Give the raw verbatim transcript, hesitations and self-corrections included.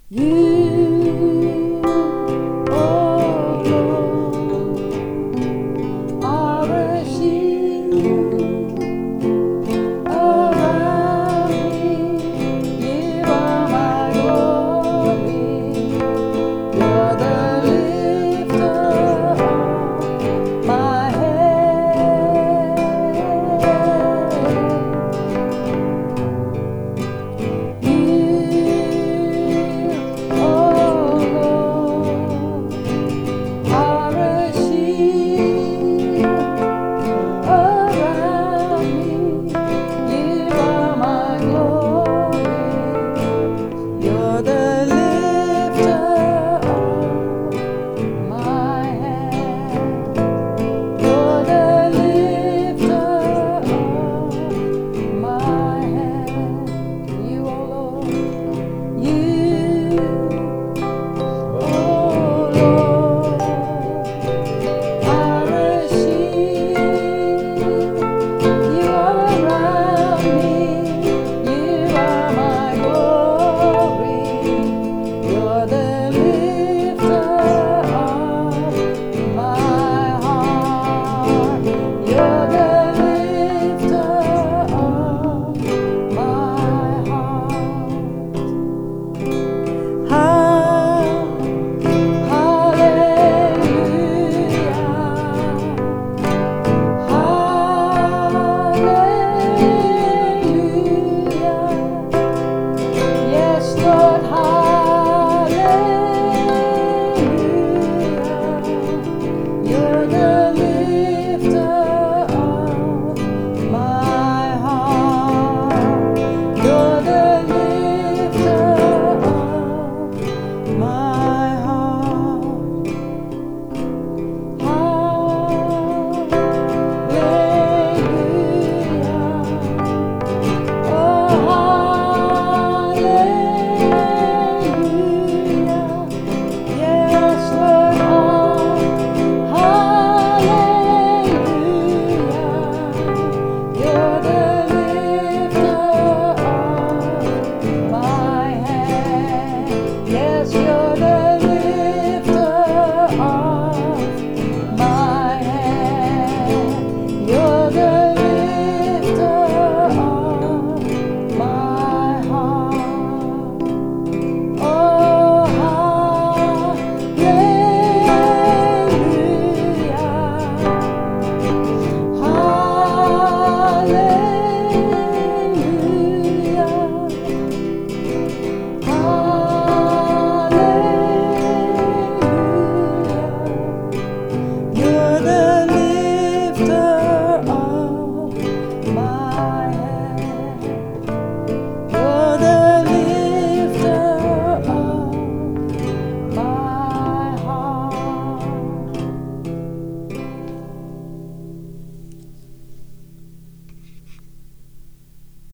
You, oh Lord, are a shield around me. You are my glory. You're the lifter of my head. You're the lifter of my head. You're the lifter of my head. You, oh Lord, you, oh Lord, are a shield. You are around me. You are my glory. You're the lifter of my heart. You're the lifter of my heart. Hallelujah. Hallelujah. Yes, Lord, hallelujah. You're the lifter of my heart. You're the lifter of my heart. Hallelujah. Oh, hallelujah. Yes, Lord, hallelujah. You're the lifter of my head. Yes, you're the